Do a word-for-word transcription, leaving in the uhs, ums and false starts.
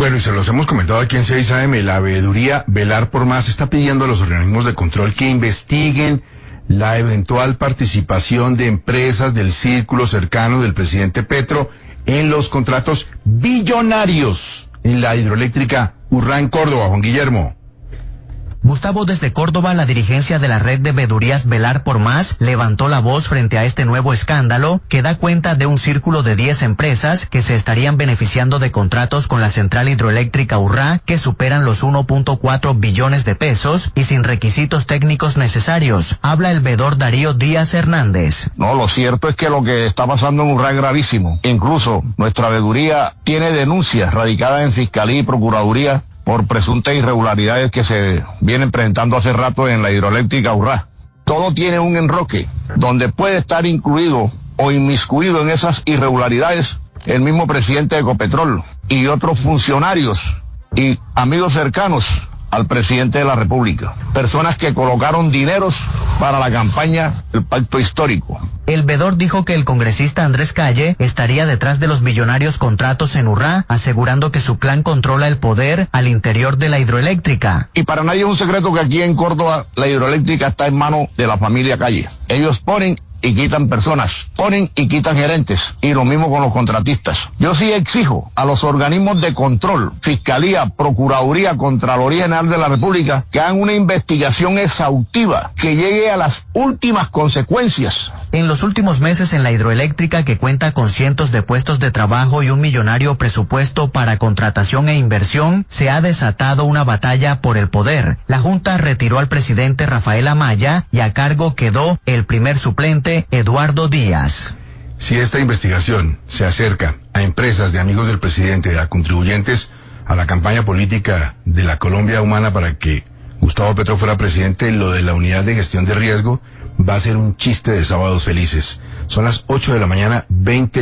Bueno, y se los hemos comentado aquí en seis A M, la veeduría Velar por Más está pidiendo a los organismos de control que investiguen la eventual participación de empresas del círculo cercano del presidente Petro en los contratos billonarios en la hidroeléctrica Urrá en Córdoba. Juan Guillermo. Gustavo, desde Córdoba, la dirigencia de la red de veedurías Velar por Más levantó la voz frente a este nuevo escándalo que da cuenta de un círculo de diez empresas que se estarían beneficiando de contratos con la central hidroeléctrica Urrá que superan los uno punto cuatro billones de pesos y sin requisitos técnicos necesarios. Habla el veedor Darío Díaz Hernández. No, lo cierto es que lo que está pasando en Urrá es gravísimo. Incluso nuestra veeduría tiene denuncias radicadas en Fiscalía y Procuraduría por presuntas irregularidades que se vienen presentando hace rato en la hidroeléctrica Urrá. Todo tiene un enroque donde puede estar incluido o inmiscuido en esas irregularidades el mismo presidente de Ecopetrol y otros funcionarios y amigos cercanos al presidente de la República. Personas que colocaron dineros para la campaña del pacto histórico. El veedor dijo que el congresista Andrés Calle estaría detrás de los millonarios contratos en Urrá, asegurando que su clan controla el poder al interior de la hidroeléctrica. Y para nadie es un secreto que aquí en Córdoba la hidroeléctrica está en manos de la familia Calle. Ellos ponen y quitan personas, ponen y quitan gerentes, y lo mismo con los contratistas. Yo sí exijo a los organismos de control, Fiscalía, Procuraduría, Contraloría General de la República, que hagan una investigación exhaustiva, que llegue a las últimas consecuencias. En los últimos meses en la hidroeléctrica, que cuenta con cientos de puestos de trabajo y un millonario presupuesto para contratación e inversión, se ha desatado una batalla por el poder. La Junta retiró al presidente Rafael Amaya y a cargo quedó el primer suplente Eduardo Díaz. Si esta investigación se acerca a empresas de amigos del presidente, a contribuyentes a la campaña política de la Colombia Humana para que Gustavo Petro fuera presidente, lo de la unidad de gestión de riesgo va a ser un chiste de sábados felices. Son las ocho de la mañana, veinte